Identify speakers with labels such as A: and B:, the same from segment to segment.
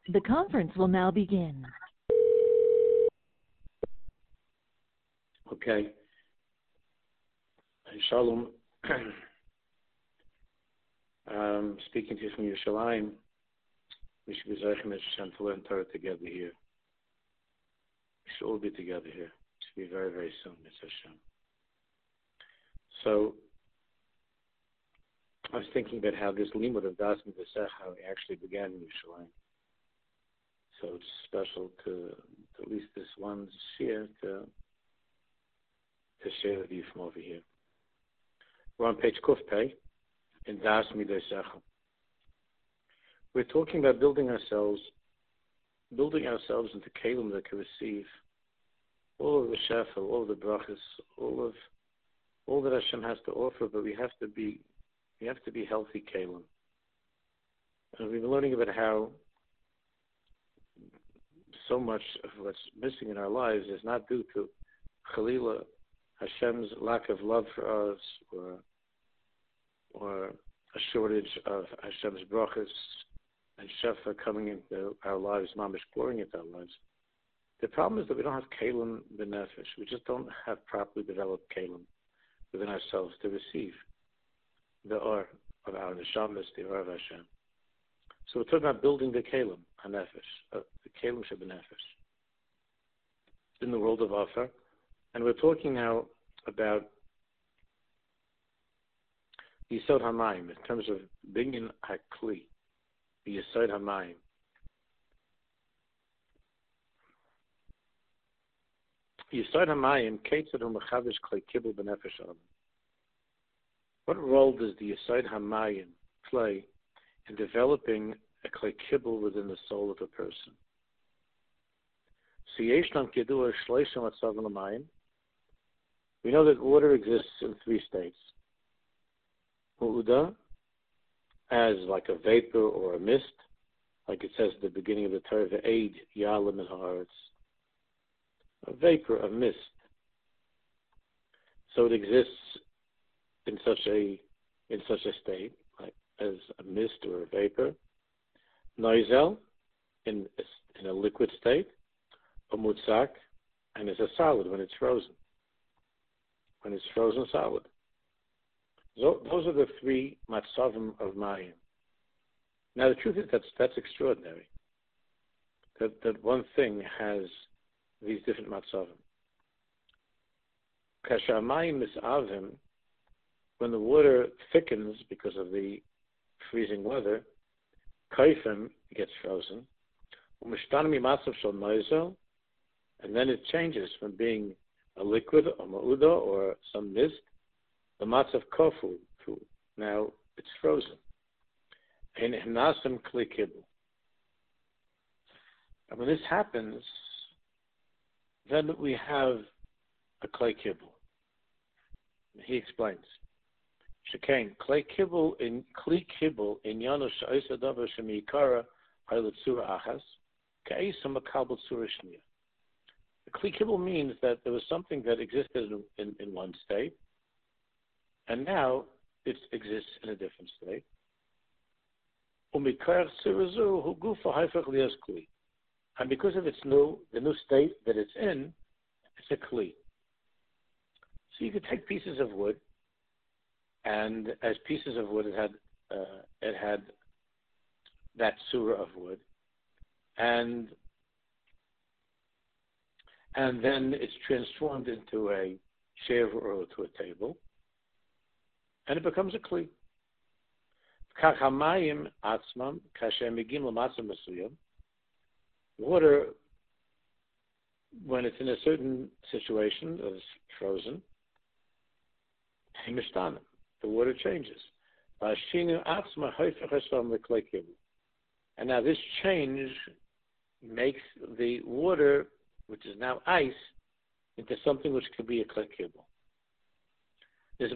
A: The conference will now begin.
B: Okay. Shalom. Speaking to you from Yerushalayim. We should be Zeichen Hashem to learn Torah together here. We should all be together here. It should be very, very soon, Mitzvah Hashem. So, I was thinking about how this limud of Das Mitzvah, how it actually began in Yerushalayim. So it's special to at least this one share to share with you from over here. We're on page Kuf Pei in Das Mitzvah. We're talking about building ourselves into kelim that can receive all of the shefa, all of the brachas, all that Hashem has to offer. But we have to be healthy kelim. And we've been learning about how so much of what's missing in our lives is not due to Chalila, Hashem's lack of love for us, or a shortage of Hashem's brachas and shefa coming into our lives, mamish pouring into our lives. The problem is that we don't have kelim b'nefesh. We just don't have properly developed kelim within ourselves to receive the or of our neshamas, the or of Hashem. So we're talking about building the kelim hanefesh, the kelim shebenefesh in the world of Afar, and we're talking now about Yisod Hamayim in terms of binyan hakli, the Yisod Hamayim. Yisod Hamayim keitzad u'mechavish klei kibul b'nefesh adam. What role does the Yisod Hamayim play in developing a klei kibul within the soul of a person? So yeshlam kedua shleishim atzav l'mayim. We know that water exists in three states. U'uda, as like a vapor or a mist, like it says at the beginning of the Torah, ve'eid yalim and haaretz. A vapor, a mist. So it exists in such a state, like as a mist or a vapor. Noizel, in a liquid state. A mutzak, and as a solid when it's frozen. When it's frozen solid. So those are the three matzavim of Mayim. Now the truth is that's extraordinary. That one thing has these different matzavim. Kasher Mayim misavim, when the water thickens because of the freezing weather, kaifim gets frozen. Umishtanami matzav shel noizel, and then it changes from being a liquid, a ma'uda, or some mist, the matzav kofu. Now it's frozen. And hnasim kli kibul. And when this happens, then we have a klei kibul. He explains. Shekain klei kibul in yanu she'isa davar shemikara ha'letzura achas ka'isa makabel tzura shniya. The Kli Kibul means that there was something that existed in one state, and now it exists in a different state. And because of the new state that it's in, it's a Kli. So you could take pieces of wood, and as pieces of wood, it had that surah of wood, and then it's transformed into a chair or to a table, and it becomes a kli. Water, when it's in a certain situation that is frozen, the water changes. And now this change makes the water, which is now ice, into something which could be a klei kibul. Let's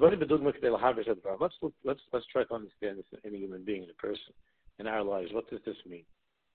B: try to understand this in a human being, in a person, in our lives. What does this mean?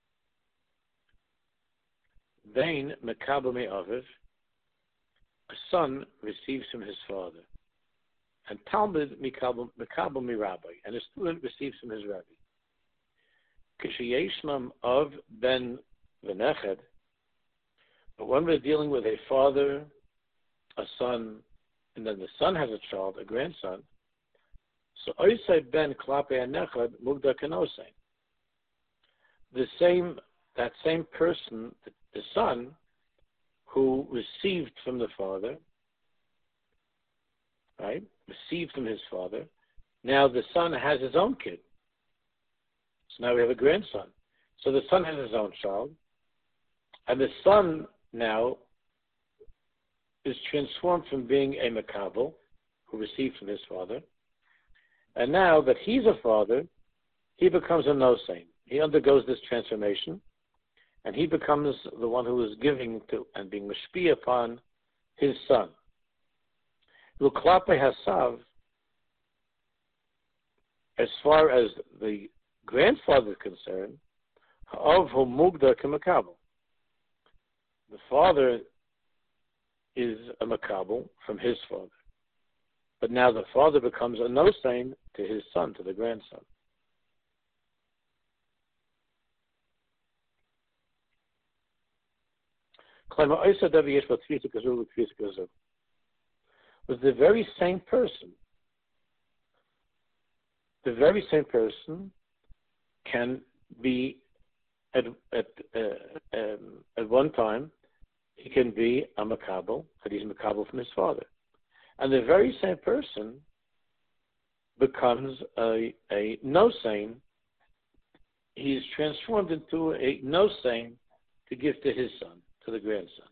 B: Vain mekabel me'aviv, a son receives from his father, and Talmud mekabel mi rabbi, and a student receives from his rabbi. kishiyeshnam of ben v'neched, but when we're dealing with a father, a son, and then the son has a child, a grandson, so oisei ben klape anechad mugda kenosein. That same person, the son, who received from the father, right? Received from his father. Now the son has his own kid. So now we have a grandson. So the son has his own child, and the son now is transformed from being a makabel, who received from his father, and now that he's a father, he becomes a nosein. He undergoes this transformation, and he becomes the one who is giving to and being mashpia upon his son. Luklape hasav, as far as the grandfather is concerned, of whom mugda kemakabel. The father is a makabel from his father, but now the father becomes a nosein to his son, to the grandson. Was the very same person. The very same person can be at one time, he can be a makabel, that he's makabel from his father, and the very same person becomes a nosein. He's transformed into a nosein to give to his son, to the grandson.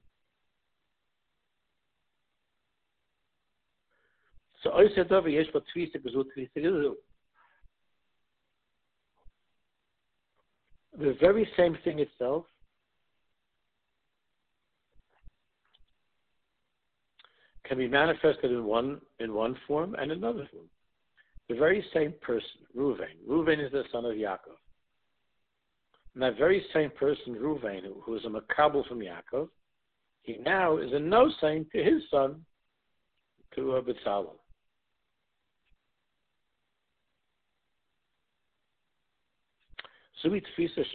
B: So the very same thing itself can be manifested in one form and another form. The very same person, Reuven is the son of Yaakov. And that very same person, Reuven, who is a makabel from Yaakov, he now is a nosein to his son, to Bezalel. This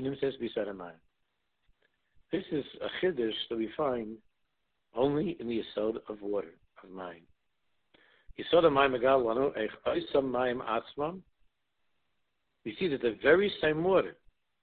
B: is a chiddush that we find only in the yesod of water, of mayim. Yesod of mayim megal lanu eich oisam mayim atzmam. We see that the very same water,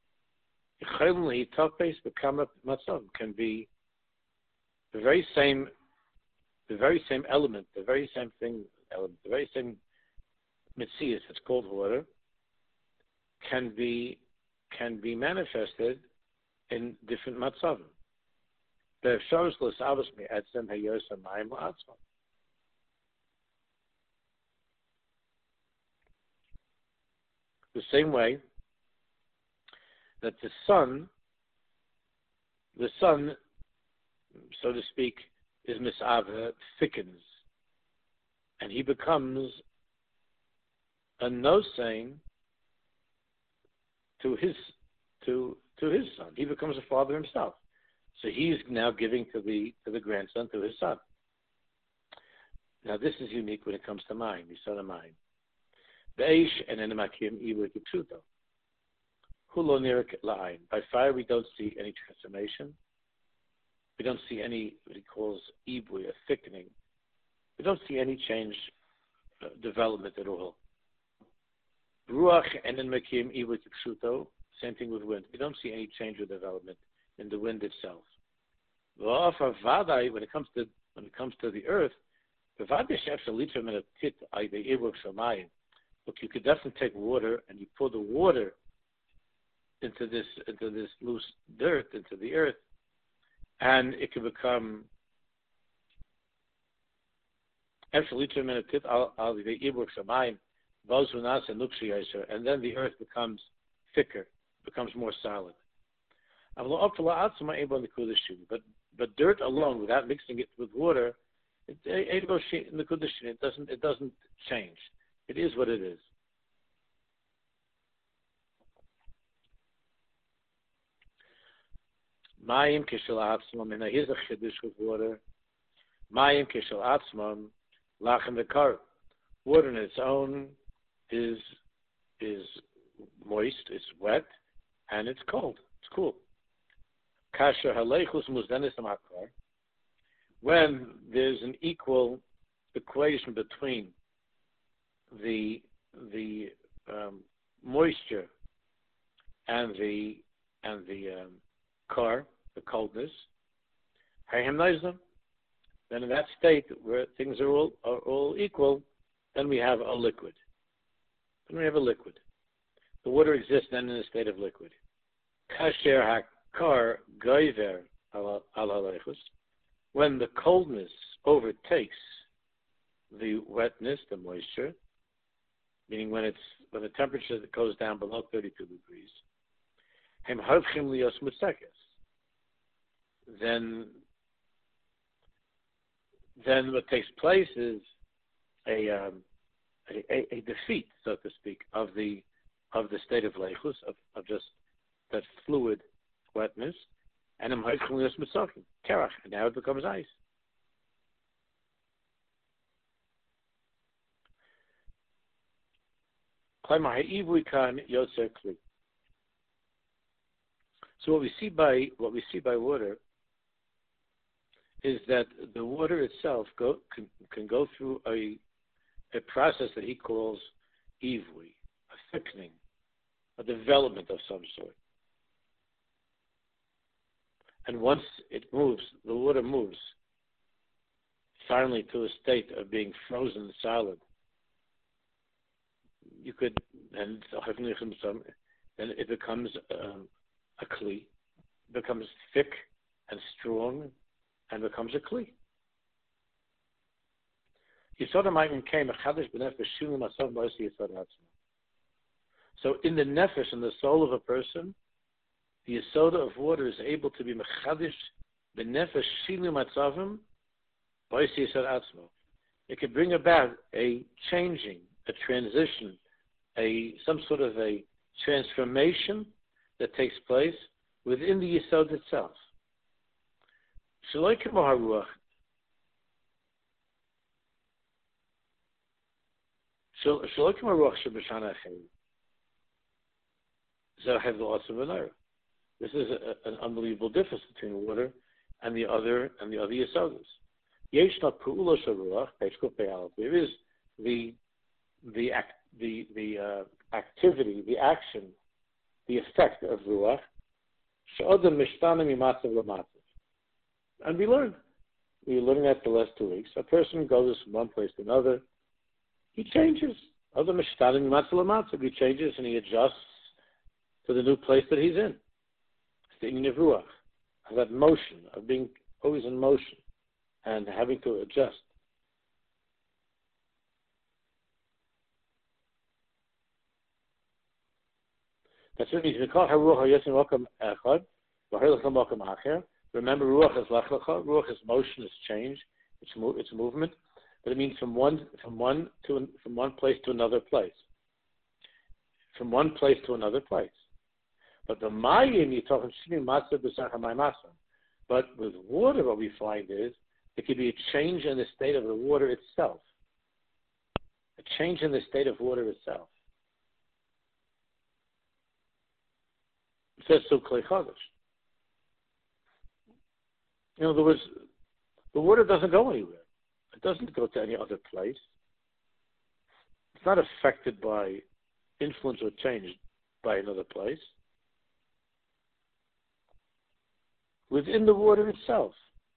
B: can be the very same element, the very same thing, the very same mitzias, it's called water, can be manifested in different matzavim. The same way that the sun, so to speak, is misava, thickens, and he becomes a nosein to his son. He becomes a father himself. So he's now giving to the grandson, to his son. Now this is unique when it comes to mayim, the son of mayim. Beish and enemakim ibu kipshuto. Hulo nirik la'ayin. By fire we don't see any transformation. We don't see any, what he calls ibu, a thickening. We don't see any change, development at all. Ruach and enemakim ibu kipshuto. Same thing with wind. We don't see any change or development in the wind itself. When it comes to the earth, look, you could definitely take water and you pour the water into this loose dirt, into the earth, and it can become and then the earth becomes thicker, becomes more solid. But dirt alone, without mixing it with water, it doesn't change. It is what it is. Mayim kishel atzmam, and here's a chiddush with water. Mayim kishel atzmam, lachem v'kar. Water in its own is moist, it's wet, and it's cold. It's cool. Kasher halechus muzdenis amakar. When there's an equal equation between the moisture and the car, the coldness, then in that state where things are all equal, then we have a liquid. The water exists then in a state of liquid. Kasher hakar goiver al halechus. When the coldness overtakes the wetness, the moisture, meaning when the temperature goes down below 32 degrees, then what takes place is a defeat, so to speak, of the state of leichus, of just that fluid wetness, and kerach, and now it becomes ice. So what we see by water is that the water itself can go through a process that he calls ivui, a thickening, a development of some sort. And once it moves, the water moves finally to a state of being frozen solid. You could, and then it becomes a kli, becomes thick and strong, and becomes a kli. So in the nefesh, in the soul of a person, the yisoda of water is able to be mechadish b'nefesh shilu matzavim b'osi yisod atzmo. It could bring about a changing, a transition, some sort of a transformation that takes place within the yisod itself. Shaloi kemo haruach. Shaloi kemo haruach sheb'shana achei. Zohev l'otzim v'nayra. This is an unbelievable difference between water and the other yisodas. Yeshna pu'ula sharuach, page kupe'al. There is the activity, the action, the effect of ruach. She'odem mishtana mimatzav l'matzav. And we learned that the last 2 weeks. A person goes from one place to another. He changes. Odem mishtana mimatzav l'matzav. He changes and he adjusts to the new place that he's in. The inyan of ruach, of that motion, of being always in motion and having to adjust. That's what it means. Remember, ruach is lachlecha. Ruach is motion, is change, it's movement, but it means from one place to another place. From one place to another place. But the mayim, you're talking shini matzah b'sach hamayim matzah. But with water, what we find is it could be a change in the state of the water itself. A change in the state of water itself. It says so klei chadash. In other words, the water doesn't go anywhere. It doesn't go to any other place. It's not affected by influence or change by another place. Within the water itself.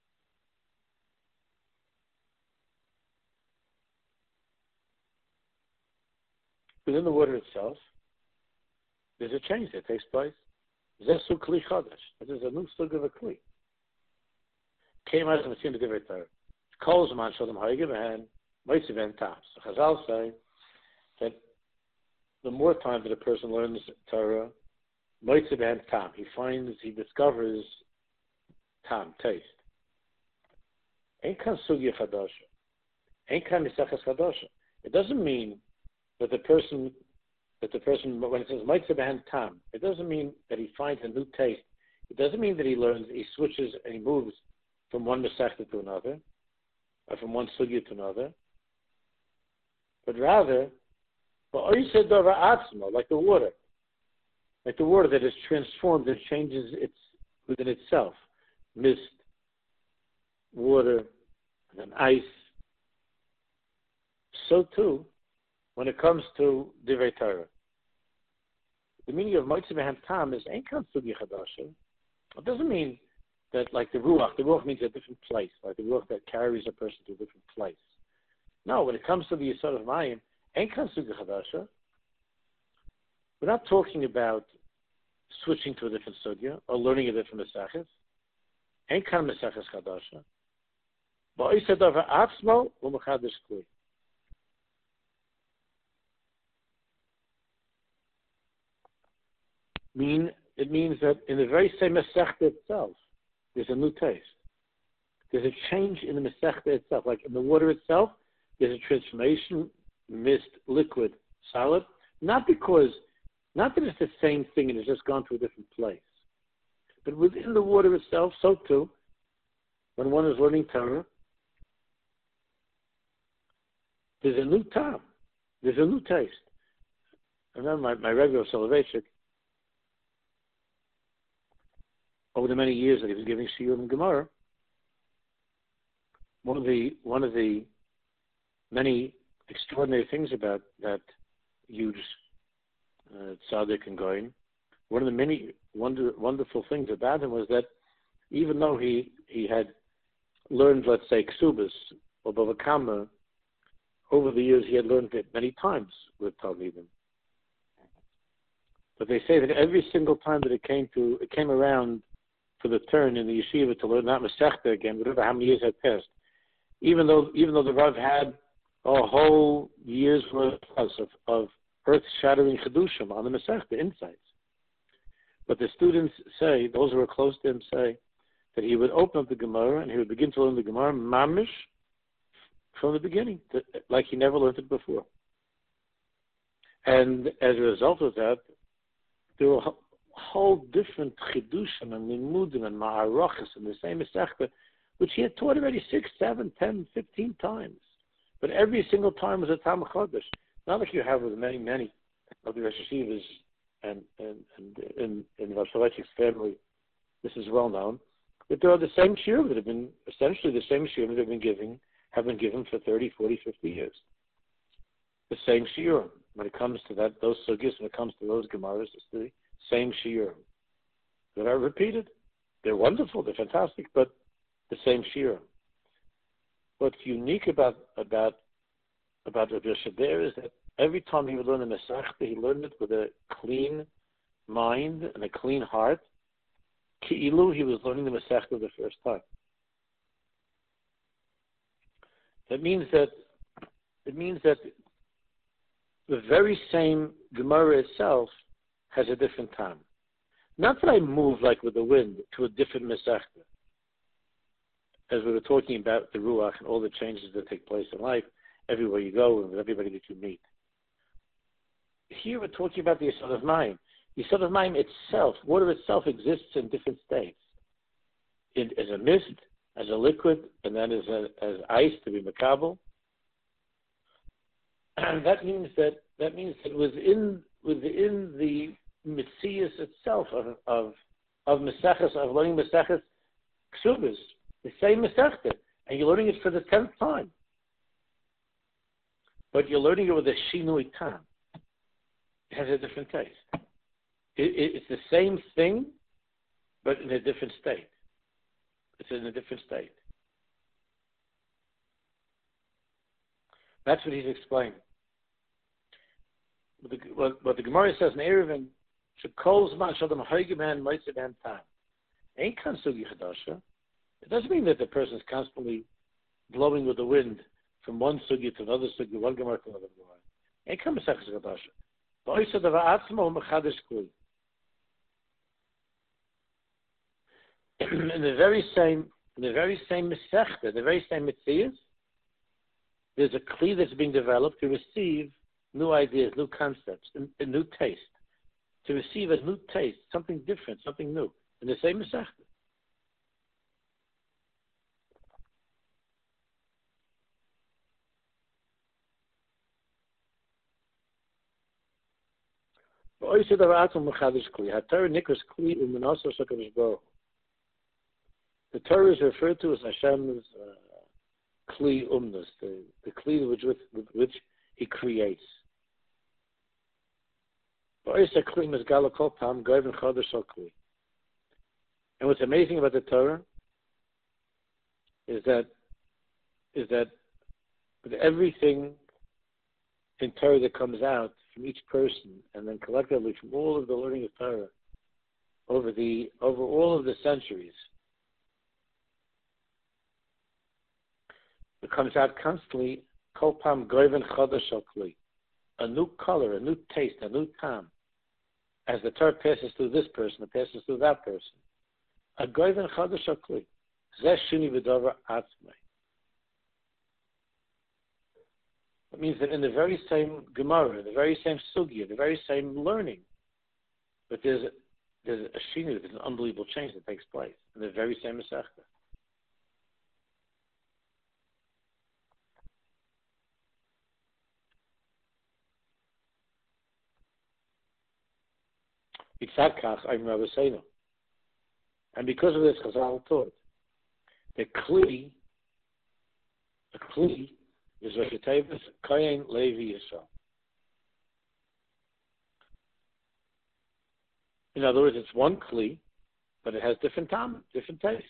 B: Within the water itself, there's a change that takes place. Zesu kli chadash. This is a new sug of a kli. Came out of the Messiah Divrei Torah. Calls a man shalom ha'igim and moitziv en tam. So Chazal say that the more time that a person learns Torah, moitziv en tam, he discovers tam, taste. Ain't kan sugya chadasha. Ain't kan misachas chadasha. It doesn't mean that the person, when it says mitzvah b'hen tam, it doesn't mean that he finds a new taste. It doesn't mean that he switches and he moves from one mesechta to another, or from one sugya to another. But rather, like the water. like the water that is transformed and changes its within itself, mist, water, and then ice. So too, when it comes to Divrei Torah, the meaning of Motzei Behem Tam is Ein Kan Sugi Chadasha. It doesn't mean that like the Ruach means a different place, like the Ruach that carries a person to a different place. No, when it comes to the Yesod of Mayim, Ein Kan Sugi Chadasha, we're not talking about switching to a different sugya or learning a different Mesachis. Ein Kan Mesachis Chadasha. Ba'isa Davar Atzmo U'Mechadish Kli. It means that in the very same Masechta itself, there's a new taste. There's a change in the Masechta itself. Like in the water itself, there's a transformation, mist, liquid, solid. Not that it's the same thing and it's just gone to a different place. But within the water itself, so too, when one is learning Torah, there's a new time. There's a new taste. I remember my regular Soloveitchik, over the many years that he was giving Shiur and Gemara, one of the many extraordinary things about that huge tzaddik and goyin, one of the many wonderful things about him was that even though he had learned, let's say, Ksubas or Bava Kama, over the years he had learned it many times with Talmidim. But they say that every single time that it came around for the turn in the yeshiva to learn that Masechta again, whatever how many years had passed, even though the Rav had a whole year's worth of earth-shattering chedushim on the Masechta insights, but the students say, those who are close to him say, that he would open up the Gemara and he would begin to learn the Gemara mamish from the beginning, like he never learned it before. And as a result of that, there were whole different chidushim and limudim and ma'arachas in the same Masechta, which he had taught already 6, 7, 10, 15 times. But every single time was a Tam Chodesh. Not like you have with many of the Rosh Hashivas and in Rav Soloveitchik's family, this is well known, that there are the same shiurim that have been, essentially the same shiurim that have been given for 30, 40, 50 years. The same shiurim. When it comes to those sugyas, when it comes to those gemaras, it's the same shiurim that are repeated. They're wonderful, they're fantastic, but the same shiurim. What's unique about Rabbi Yosef there is that every time he would learn the Masechta, he learned it with a clean mind and a clean heart. Ki'ilu, he was learning the Masechta the first time. That means that the very same Gemara itself has a different time. Not that I move like with the wind to a different Masechta. As we were talking about the Ruach and all the changes that take place in life, everywhere you go and with everybody that you meet. Here we're talking about the Yesod of Mayim. The Yesod of Mayim itself, water itself exists in different states. As a mist, as a liquid, and then as ice to be makabel. And that means that within the Metzias itself of Maseches, of learning Maseches Ksubas, the same Masechta, and you're learning it for the 10th time. But you're learning it with a Shinui Tam. It has a different taste. It's the same thing, but in a different state. It's in a different state. That's what he's explaining. What the Gemara says in Eruvin, Shekol Zman Shodam Hoigeman Motzei Behem Tam. Ain't kan sugi chadasha. It doesn't mean that the person is constantly blowing with the wind from one sugi to another sugi, one Gemara to another Gemara. Ain't kan Masechus chadasha. Ba'isa davar atzmo mechadish kli. In the very same Masechta, the very same Metzias, there's a kli that's being developed to receive new ideas, new concepts, a new taste. To receive a new taste, something different, something new, in the same Masechta. The Torah is referred to as Hashem's Kli Umnus, the Kli with which He creates. And what's amazing about the Torah is that with everything in Torah that comes out from each person, and then collectively from all of the learning of Torah over all of the centuries, it comes out constantly, kol pam goyven chodesh al kli, a new color, a new taste, a new tam. As the Torah passes through this person, it passes through that person. A goyven chodesh al kli, zeh shuni v'dover atzmei. It means that in the very same Gemara, the very same Sugya, the very same learning, but there's a shinu, there's an unbelievable change that takes place in the very same Masechta. And because of this, Chazal taught the Kli is Rosh Hashanah, Kohen Levi Yisrael. In other words, it's one Kli, but it has different time, different tastes.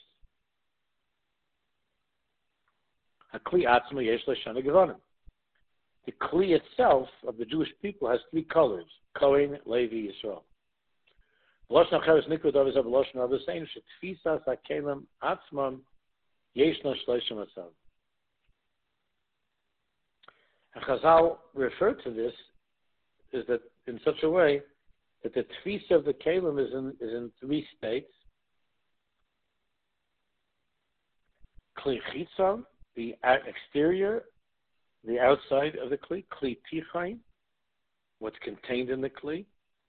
B: A Kli Atzma Yesh L'Shana Gevonim. The Kli itself of the Jewish people has three colors: Kohen, Levi, Yisrael. Lashon Acheres Nikud Avos Av Lashon Avos saying Shetfisas HaKelim Atzmam Yeshna Shloshim Atzav. And Chazal referred to this is that in such a way that the tfisa of the kelim is in three states: kli chitzon, the exterior, the outside of the kli; kli tichain, what's contained in the kli,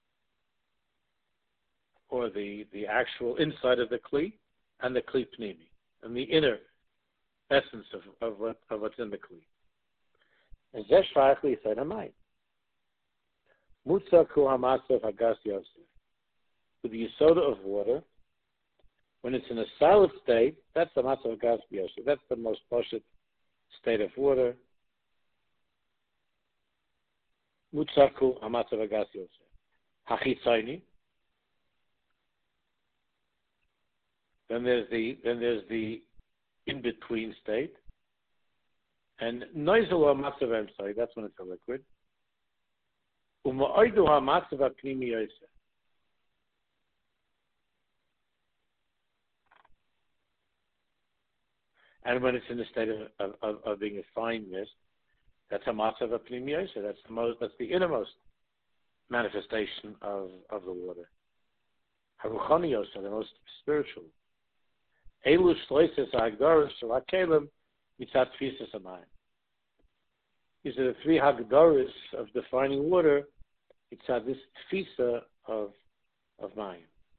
B: or the actual inside of the kli, and the kli pnimi, and the inner essence of what's in the kli. And Zesh Shvachli said Hamayim. Mutza ku hamatzah hagas yosef. With the yisoda of water, when it's in a solid state, that's the matzah hagas yosef. That's the most poshut state of water. Mutza ku hamatzah hagas yosef. Hachitzayni. Then there's the in-between state. And noizel ha-matzav emsai, that's when it's a liquid. U'ma'oidu ha-matzav ha-pnimi yosef. And when it's in the state of being a fine mist, that's ha-matzav ha-pnimi yosef. That's the innermost manifestation of the water. Ha-ruchani yosef, the most spiritual. Elu shloises ha-hagdoros shel ha-kelim mitzat tfisas hamayim. These are the three hagdoros of defining water. It's this tfisa of mayim.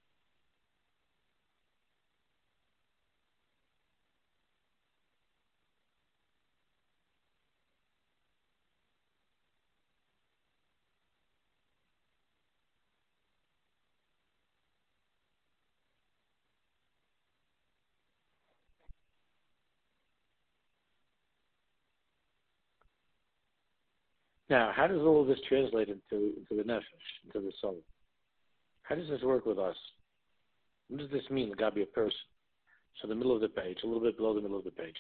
B: Now, how does all of this translate into the nefesh, into the soul? How does this work with us? What does this mean, Gabi, a person? So the middle of the page, a little bit below the middle of the page.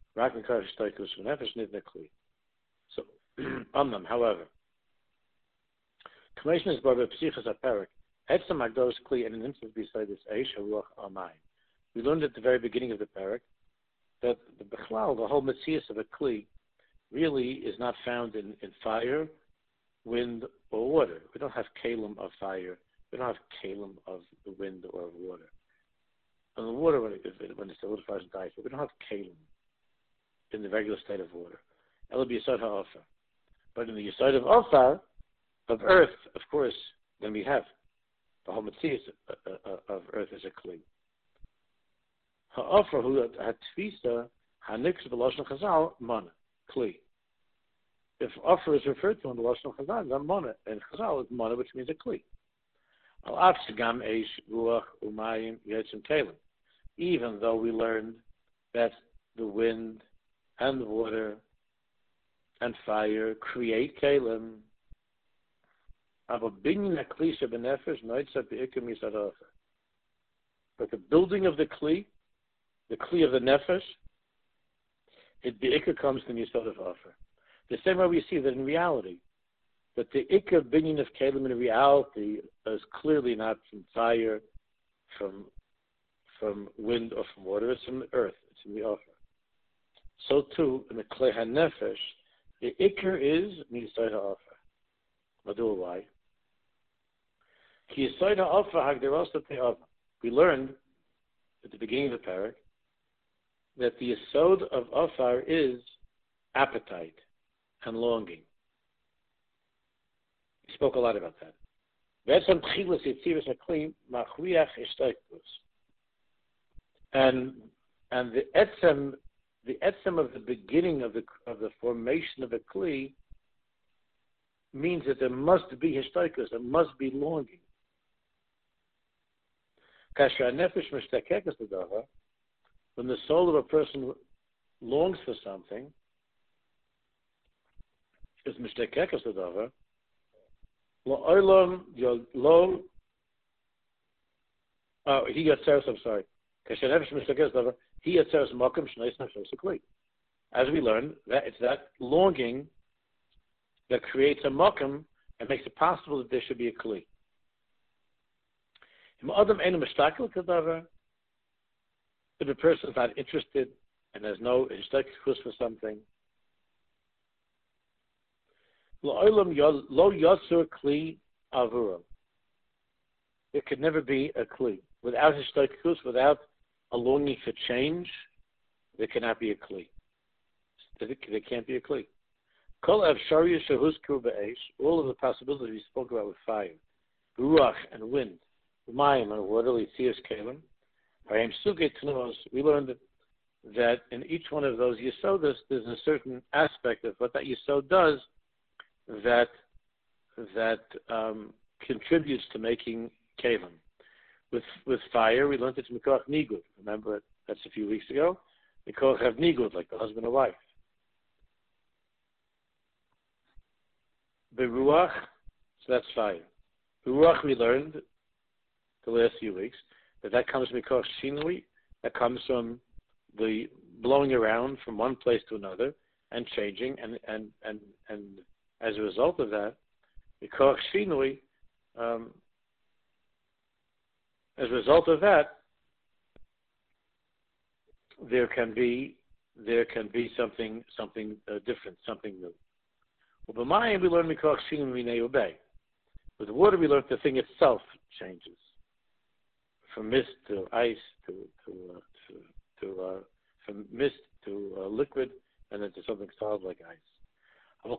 B: So, however, Commission is brought by Psichas HaPerik. Etzem Agdoros Kli, and an instance beside this, Eish HaRuach Amayim. We learned at the very beginning of the Perik that the whole Metzias of a Kli, really is not found in fire, wind, or water. We don't have kalim of fire. We don't have kalim of the wind or of water. And the water, when it's solidifies and dies, we don't have kalim in the regular state of water. It'll be Yisod HaOfar. But in the Yisod of Ofar, of earth, of course, then we have the whole Metzias of earth as a Kli. HaOfar, who had Tfisa, HaNix B'Lashon Chazal, Mana, Kli. If offer is referred to in the Lashon Chazal, then Mana, and Chazal is Mana, which means a Kli. Al af shegam eish ruach umayim yetzim kelim. Even though we learned that the wind and the water and fire create kelim, but the building of the kli of the nefesh, the ikka comes from Yisod of Afer. The same way we see that in reality, that the ikka binyan of kelim in reality is clearly not from fire, from wind or from water. It's from the earth. It's from the Afer. So too in the klei hanefesh, the ikka is Yisod of Afer. Why? We learned at the beginning of the parak that the yesod of afar is appetite and longing. We spoke a lot about that. And the etzem of the beginning of the formation of a kli means that there must be hishtaikos, there must be longing. When the soul of a person longs for something, is mishtakekos l'davar. He yatzeres. I'm sorry. He yatzeres makom shneis nefesh hakli. As we learned, that it's that longing that creates a makom and makes it possible that there should be a kli. If a person is not interested and has no ishtakus for something, lo yatsur kli avura. It could never be a kli. Without ishtakus, without a longing for change, there cannot be a kli. There can't be a kli. All of the possibilities we spoke about with fire, ruach and wind, mayim and water, litzias kelim, we learned that in each one of those yisodas, there's a certain aspect of what that yisod does that contributes to making kelim. With fire, we learned it's mikoach nigud. Remember, that's a few weeks ago. Mikoach have nigud, like the husband and wife. Beruach, so that's fire. Beruach, we learned the last few weeks that comes from mikoach shinui, that comes from the blowing around from one place to another and changing, and as a result of that, mikoach shinui, as a result of that, there can be something different, something new. Well, by Mayim we learn mikoach shinui minei ubei. With water we learn the thing itself changes from mist to ice from mist to liquid, and then to something solid like ice.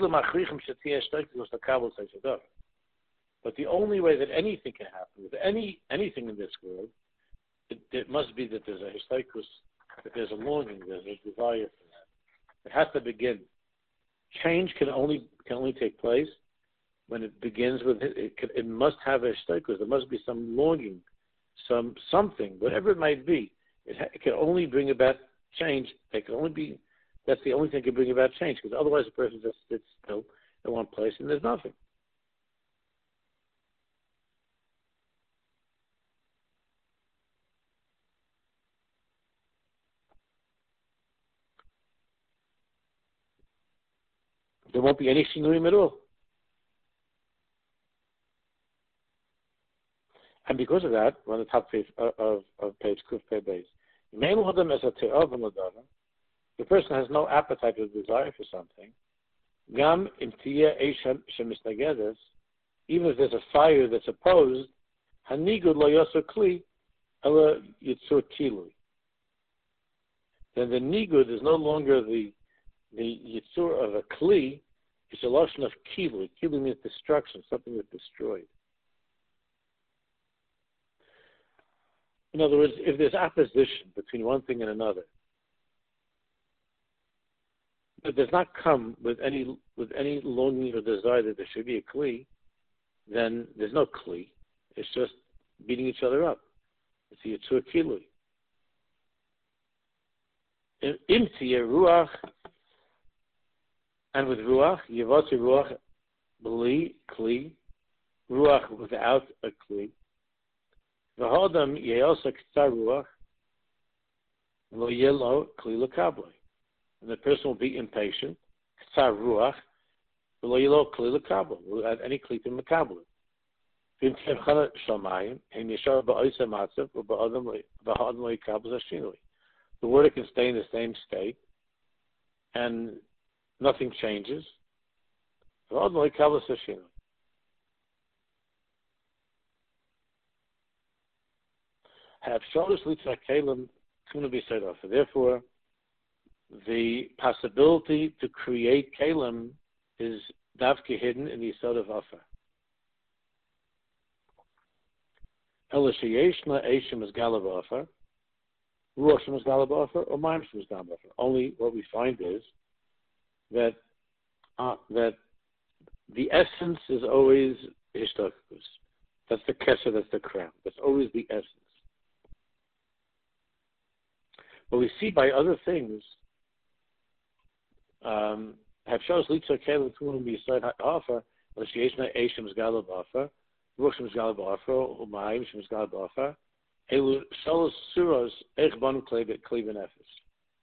B: But the only way that anything can happen with anything in this world, it must be that there's a histaikus, that there's a longing, there's a desire for that. It has to begin. Change can only take place when it begins with it must have a histaikus. There must be some longing, something, whatever it might be. It can only bring about change. That's the only thing that can bring about change, because otherwise the person just sits still in one place and there's nothing. There won't be any shinurim at all. And because of that, we're on the top page of page Kuf Pei Beis. The person has no appetite or desire for something. Gam imtiya eisha shemisnagedes, even if there's a fire that's opposed, hanigud lo yosur kli ela yitzur kilui. Then the nigud is no longer the yitzur of a kli, it's a lotion of kilui. Kilui means destruction, something that's destroyed. In other words, if there's opposition between one thing and another, it does not come with any longing or desire that there should be a kli, then there's no kli. It's just beating each other up. It's a Yitzur Kilui. Imti Ruach, and with Ruach, Yavotzi Ruach, Bli, Kli, Ruach without a Kli. V'hodam Yeosa K'tzar Ruach, Lo Yelo Kli L'Kablei. And the person will be impatient, K'tzar Ruach, Lo Yelo Kli L'Kablei, without any Kli to L'Kablei. V'im Tchevchana Shamayim, Hem Yeshar Ba'oisa Matzav, V'hodam Lo Yikabel Zashinui. The water can stay in the same state, and nothing changes. Therefore, the possibility to create kalim is davke hidden in the Yisod of Afa. Only what we find is that that the essence is always hishtakus. That's the kesher, that's the crown. That's always the essence. But we see by other things, have shows litzar kelim tunim b'yisod ha'afa, l'sheyeshna eishim zgala b'afa, ruchim zgala b'afa, u'mayim shem zgala b'afa, elu shalos suros eich banu klei b'nefesh.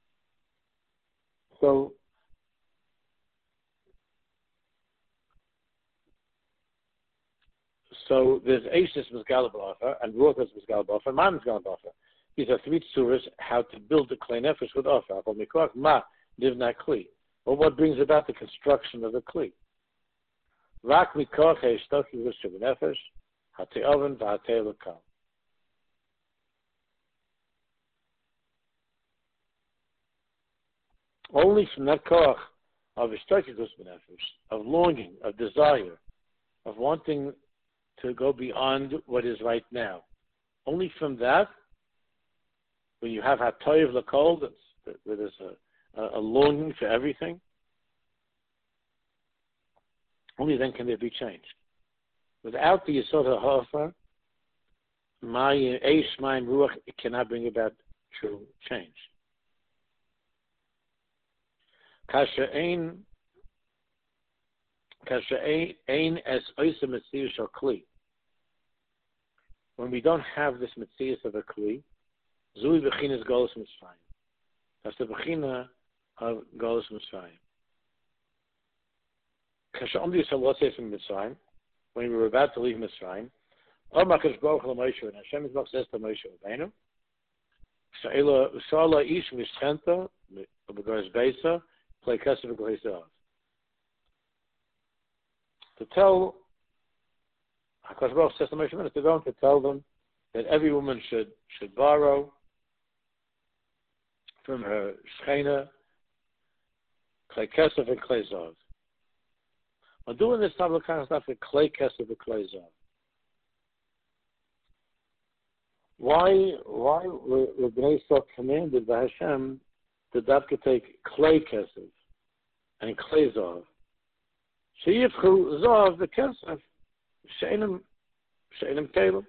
B: So there's Eishis Mizgal B'afa and Ruach is Mizgal B'afa and Man Mizgal B'afa. These are three tzuras how to build the Klei Nefesh with Afa. Well, what brings about the construction of the Kli? Rak Mikoch Heishtoki V'Shuv Nefesh Hatei Oven V'Hatei L'Kal. Only from that koch of Ishtoki V'Shuv Nefesh, of longing, of desire, of wanting to go beyond what is right now. Only from that, when you have hatoyev l'kol, where there's a longing for everything, only then can there be change. Without the Yisod HaHafa, Mayim, Eish, Mayim, Ruach, it cannot bring about true change. Kasha ein es oisa metzius shel kli. When we don't have this metzius of a kli, zui b'chinas golus mitzrayim. That's the b'china of golus mitzrayim. Kasha omdi yisrael lotzei from Mitzrayim, when we were about to leave Mitzrayim, Omakash Baruch LaMoshe, and Hashem Yisrael says to Moshe Rabbeinu, Sha'ala ish mishchenta b'gorz beisa play kasev b'gorz. To tell, HaKadosh Baruch says to Moshe Rabbeinu, they're going to tell them that every woman should borrow from her shchena klei kesef and klei zav. While doing this type of kind of stuff with klei kesef and klei zav, why were Bnei Yisrael commanded by Hashem to take klei kesef and klei zav? Sheyifchu zav the kesef she'enim kelim.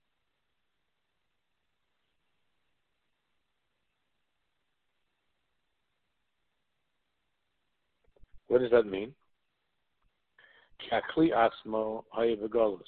B: What does that mean? K'akli atzmo haya v'golus.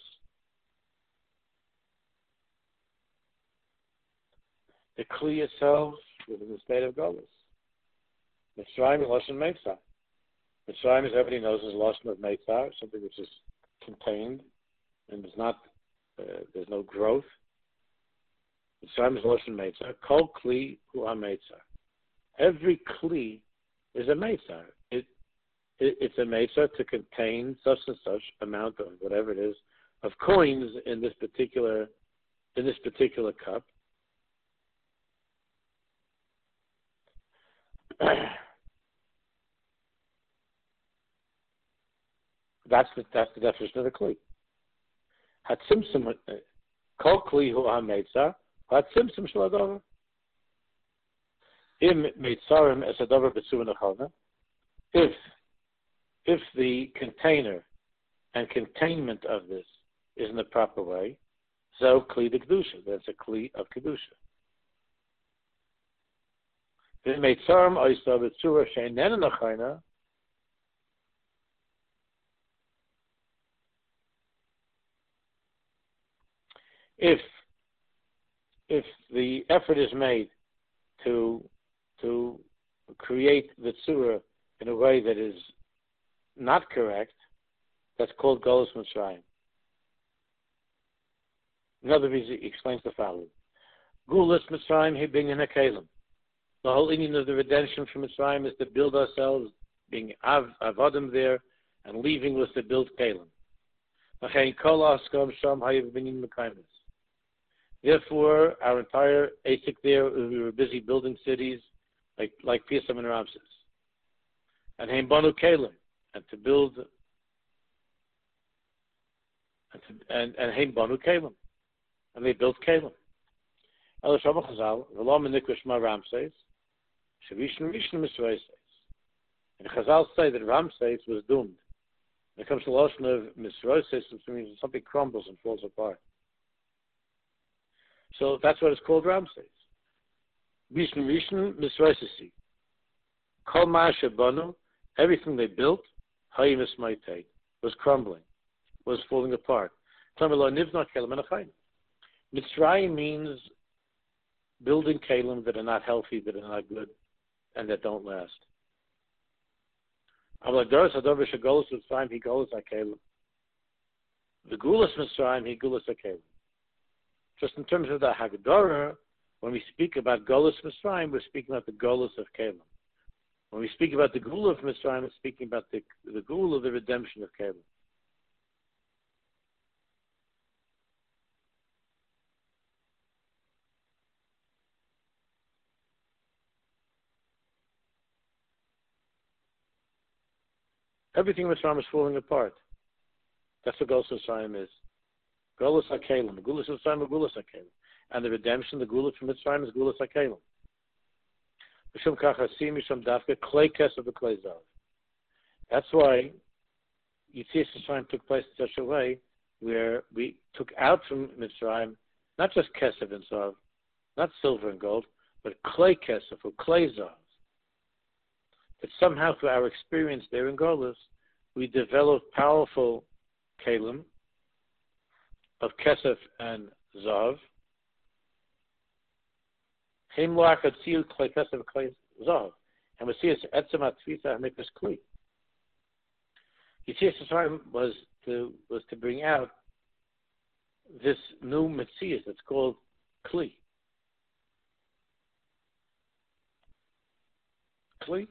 B: The kli itself was in the state of golus. Mitzrayim is lashon meitzah. Mitzrayim, as everybody knows, is lashon of meitzah, something which is contained and is not. There's no growth. Mitzrayim is lashon meitzah. Kol kli hu ha-meitzah. Every kli is a meitzah. It's a meitzah to contain such and such amount of whatever it is of coins in this particular cup. That's the definition of the kli. Hatzimtzum kol kli hu ha-meitzah. Hatzimtzum shel hadavar. Im meitzarim es hadavar b'tzuva nechona. If the container and containment of this is in the proper way, So kli de kedusha. That's a kli of kedusha. Then made term oisa b'tzura she'enen nachayna. If the effort is made to create the tzura in a way that is not correct, that's called Golus Mitzrayim. In other words, he explains the following. Golus Mitzrayim he being in a kelim. The whole meaning of the redemption from Mitzrayim is to build ourselves, being avodim there, and leaving was to build kelim. Therefore, our entire ASIC there, we were busy building cities like Pisam and Ramses. And Heim Banu Kelim, and to build, and Heim Banu Kelim, and they built Kelim. El Shama Chazal, V'lo Menikra Shema Ramses, Shavishn Rishn Misraises. And Chazal say that Ramses was doomed. When it comes to the notion of Misraises, it means something crumbles and falls apart. So that's what it's called Ramses. Rishn Misraisesi. Kol Ma'aseh Banu, everything they built, Hayim Ismaitei, was crumbling, was falling apart. Mitzrayim means building kalim that are not healthy, that are not good, and that don't last. The Gulas Mitzrayim, he Gulas HaKelim. Just in terms of the Haggadah, when we speak about Golus Mitzrayim, we're speaking about the Golus of Kelim. When we speak about the Gula of Mitzrayim, we're speaking about the Gula of the redemption of Kelim. Everything in Mitzrayim is falling apart. That's what Golus Mitzrayim is. Golus HaKelim. The Golus Mitzrayim is Golus HaKelim. And the redemption, the Gula from Mitzrayim is Golus HaKelim. That's why Yetzias Mitzrayim took place in such a way where we took out from Mitzrayim not just Kesef and Zav, not silver and gold, but clay Kesef or clay Zav. That somehow through our experience there in Golus, we developed powerful Kalim of Kesef and Zav. And we see it's Etzema Tvisa Hamikras Kli. Yetzias Mitzrayim was to bring out this new Metzias that's called Kli. Kli.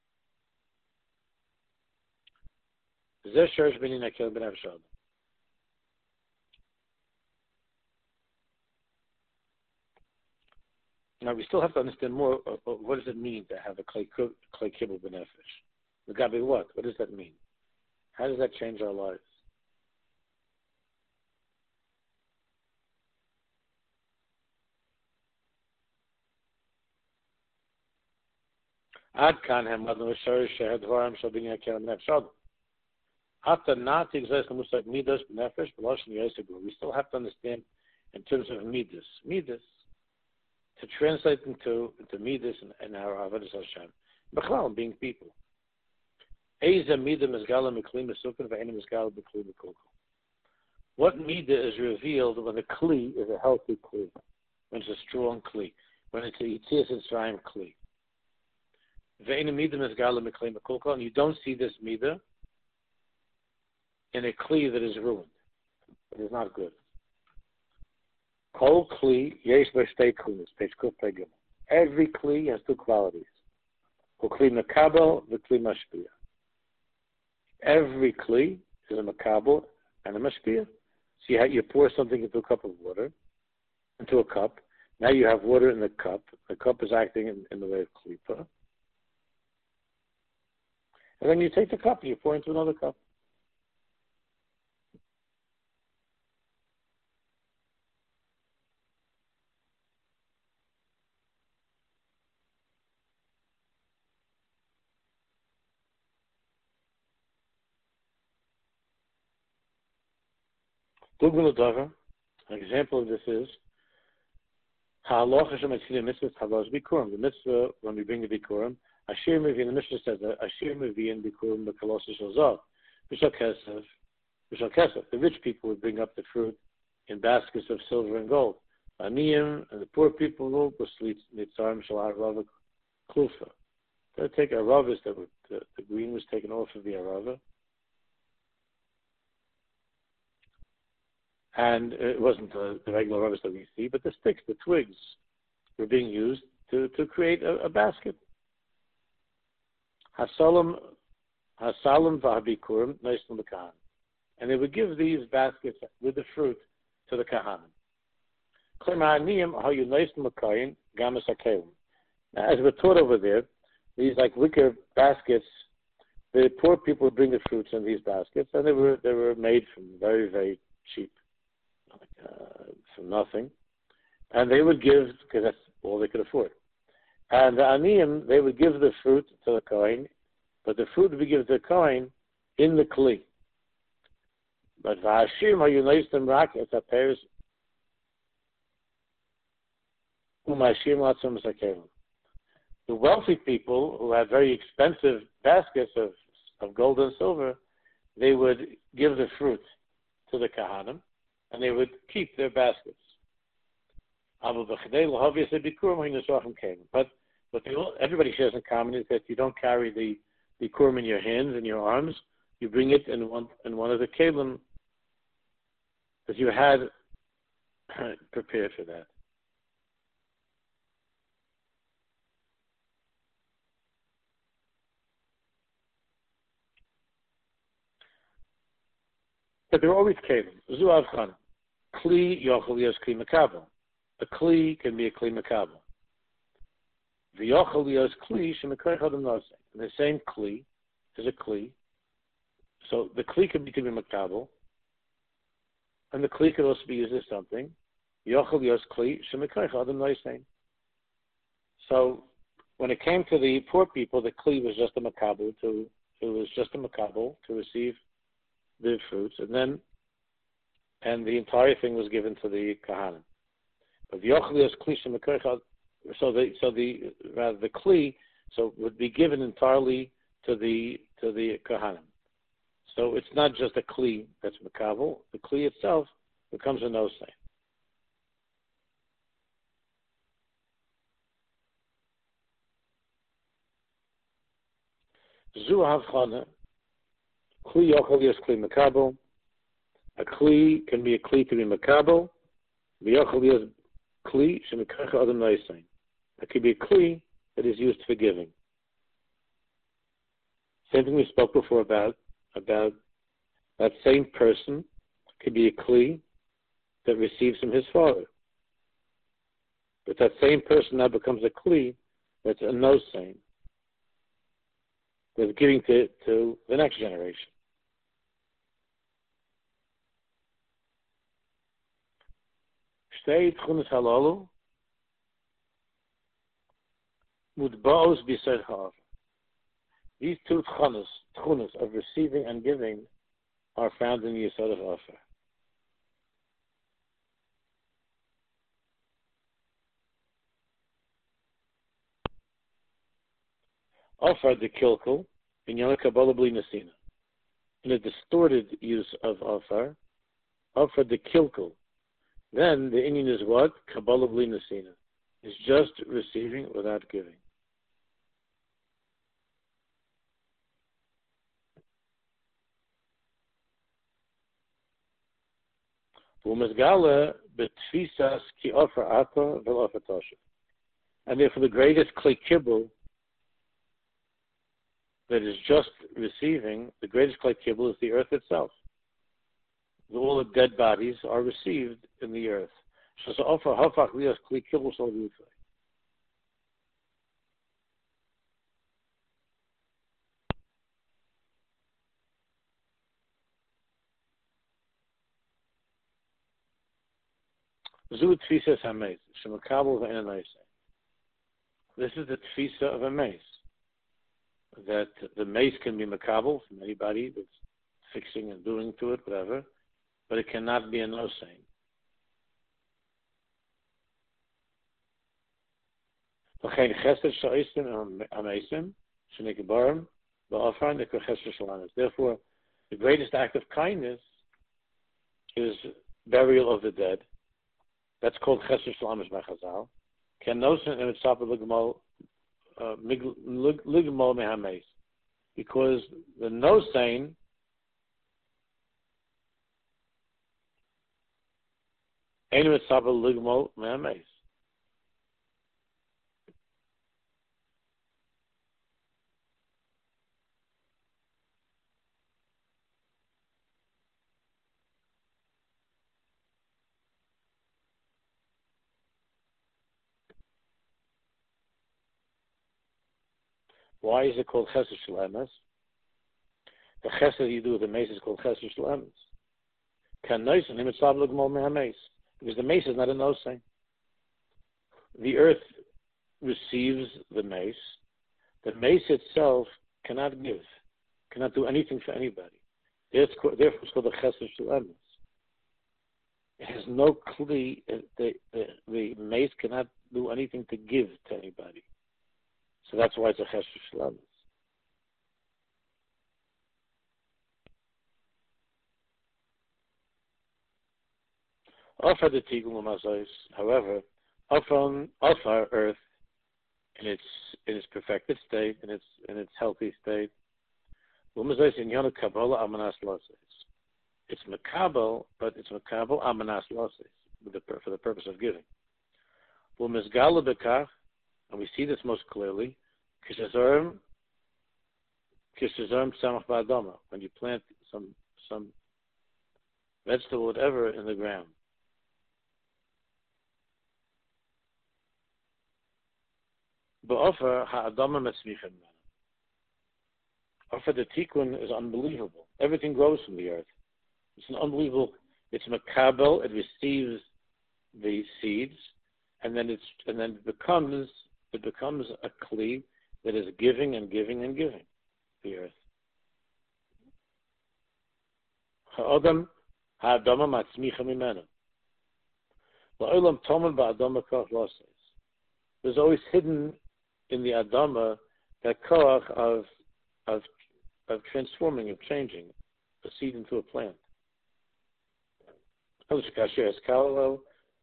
B: Zeh Shorish B'nei Nakel Ben Avshad. Now we still have to understand more of what does it mean to have a clay kibbutz benefesh. Megabe what? What does that mean? How does that change our lives? Ad kan hem adnu shorish shehadvarim shabini akelim benefesh. After not exist the musag midas benefesh b'loshen yosegul. We still have to understand in terms of midas. Midas. To translate into midas and our avodas Hashem, b'chlal being people. Eiza midah mizgala mikli mesukun ve'enim mizgala b'kli b'kulkul. What midah is revealed when the kli is a healthy kli, when it's a strong kli, when it's a Yetzias Mitzrayim kli. Ve'enim midah mizgala mikli b'kulkul, and you don't see this midah in a kli that is ruined, that is not good. Kol kli yesh b'shtei klunos. Page Kuf Pegim. Every kli has two qualities. Kol kli makabel v'kli mashpia. Every kli is a makabel and a mashpia. So you pour something into a cup of water, into a cup. Now you have water in the cup. The cup is acting in the way of klipa. And then you take the cup and you pour into another cup. Dugma L'Davar, An example of this is the mitzvah when we bring the bikurim. Ashir Mevi, the Mishnah says that Ashir Mevi and bikurim b'kalosis shel zav, kesef. The rich people would bring up the fruit in baskets of silver and gold. Aniyim and the poor people will nitzarim shel arava klufa. They would take aravas that the green was taken off of the arava. And it wasn't the regular rubbish that we see, but the sticks, the twigs, were being used to create a basket. Hasalam v'habikurim noisel l'kahanim, and they would give these baskets with the fruit to the kahanim. As we're taught over there, these like wicker baskets, the poor people would bring the fruits in these baskets, and they were made from very, very cheap. From nothing, and they would give, because that's all they could afford. And the aniyim, they would give the fruit to the kohen, but the fruit would be given to the kohen in the kli. But v'hashim hayunaistem rak et haperes u'mashim latzum sakerim. The wealthy people who had very expensive baskets of gold and silver, they would give the fruit to the kahanim, and they would keep their baskets. But what everybody shares in common is that you don't carry the bikurim in your hands and your arms. You bring it in one of the kelim that you had prepared for that. But there are always kelim. Zuav Khan. Kli yochel yos kli makabel. A kli can be a kli makabel. The yochel yos kli shemekayich adam nosei. And the same kli is a kli. So the kli can be makabel, and the kli can also be used as something. Yochel yos kli shemekayich adam nosei. So when it came to the poor people, the kli was just a makabel to receive the fruits, and the entire thing was given to the kahanim. But the yochel kli shemekayich, so the kli would be given entirely to the kahanim. So it's not just a kli that's makabel. The kli itself becomes a nosei. Zu havchana. Kli yochel yos kli makabel. A kli can be a kli to be makabel. The yochel yos kli shemekayich adam nosei. It could be a kli that is used for giving. Same thing we spoke before about that same person could be a kli that receives from his father. But that same person now becomes a kli that's a nosei, that's giving to the next generation. Shtei tchunas halalu mutbaos b'sed ha'av. These two tchunas of receiving and giving are found in the Yesod of Ofer. Ofer the kilkel in Yom Kabbalah Bli Nesina. In a distorted use of Ofer the kilkel, then the Indian is what? Kabbalah Bli Nesina. It's just receiving without giving. And therefore the greatest kli kibbul that is just receiving, the greatest kli kibbul is the earth itself. All the dead bodies are received in the earth. This is the tfisa of a mace, that the mace can be makabel from anybody that's fixing and doing to it, whatever, but it cannot be a nosei. V'chein chesed sha'osim amesim shenikabarim v'afar nikra chesed shalamis. Therefore, the greatest act of kindness is burial of the dead. That's called chesed shalamis by Chazal. Ken nosen and it's ligmal mehameis, because the nosein ain't mitzvah ligmal mehameis. Why is it called chesed shalamis? The chesed you do with the mace is called chesed shalamis. Can nosein and mitzvah ligmal mehameis, because the mace is not a nosein. The earth receives the mace. The mace itself cannot give, cannot do anything for anybody. Therefore, it's called the chesed shalamis. It has no kli. The mace cannot do anything to give to anybody. So that's why it's a chesed shalamis. Offer the tigul mazos, however, offer earth in its perfected state, in its healthy state. It's makabel, but it's makabel amanas losses for the purpose of giving. And we see this most clearly. When you plant some vegetable, whatever, in the ground. Offer the tikkun is unbelievable. Everything grows from the earth. It's an unbelievable. It's makabel. It receives the seeds, and then it becomes a kli that is giving and giving and giving. The earth. Ha'adam ha'adama matzmicha mimenu. La'olam tomen ba'adama koch losses. There's always hidden in the adama that koach of transforming, of changing a seed into a plant. However,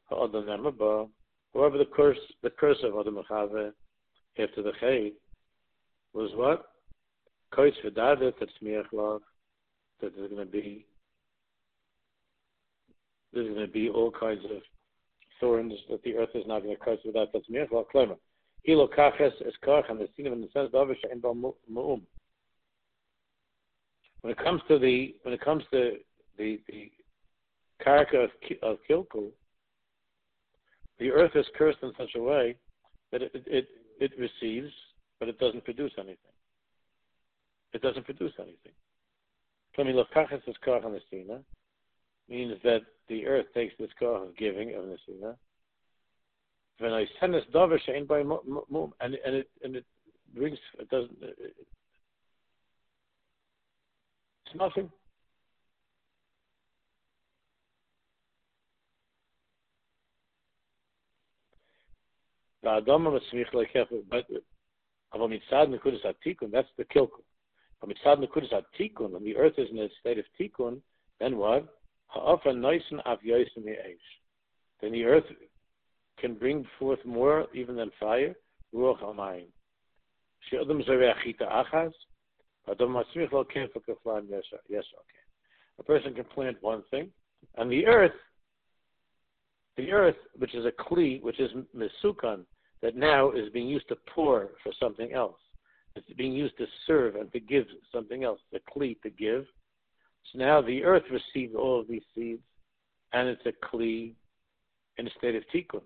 B: the curse of Adam Mechave after the Chay was what? Koitz v'dadet tzmiach lav, that there's going to be all kinds of thorns, that the earth is not going to curse without tzmiach lav. Klemer. Ilo kaches es koach, and the scene in the sense of she'en ba mu'um. When it comes to the karka of Kilkul, the earth is cursed in such a way that it receives, but it doesn't produce anything. It doesn't produce anything. Means that the earth takes this koach of giving of nesina, and it brings, it doesn't. It's nothing. But that's the kilkul. But when the earth is in a state of tikkun, then what? Then the earth can bring forth more even than fire. Ruach hamayim. A person can plant one thing, and the earth, which is a kli, which is mesukan, that now is being used to pour for something else. It's being used to serve and to give something else, the kli to give. So now the earth receives all of these seeds, and it's a kli in a state of tikkun.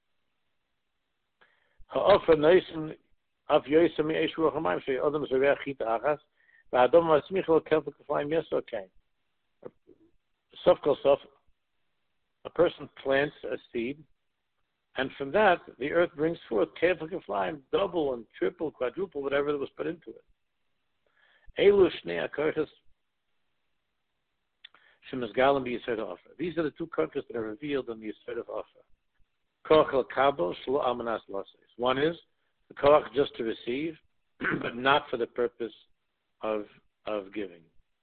B: A person plants a seed, and from that the earth brings forth kefil keflayim, double and triple, quadruple, whatever that was put into it. Elu shnei hakochos shemizgalim b'yisod ha'ofer. These are the two kochos that are revealed in the yisod of Ofer. Koch el kabel shlo amanas loses. One is The koach just to receive, but not for the purpose of giving.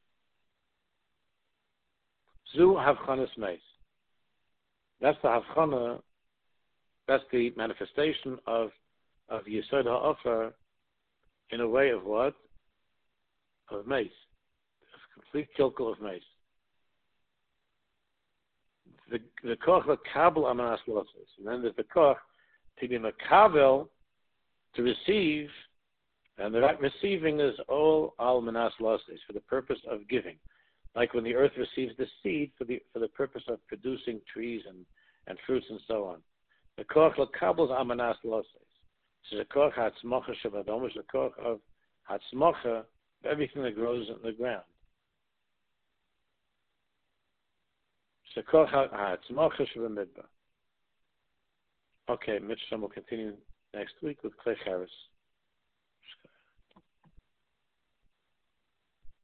B: Zu havchanas meis. That's the havchana. That's the manifestation of Yesod HaOfer in a way of what? Of meis. Of complete kilkel of meis. The koch l'kabel amanas losses. And then there's the koch to be makabel, to receive, and the right receiving is all al manas losses, for the purpose of giving. Like when the earth receives the seed for the purpose of producing trees and fruits and so on. The koch l'kabel is amanas losses. So the koch hatzmocha shabadom is the koch of hatzmocha, everything that grows in the ground. So koch hatzmocha shabamidbar. Okay, Mitchell will continue next week with Klei Charis.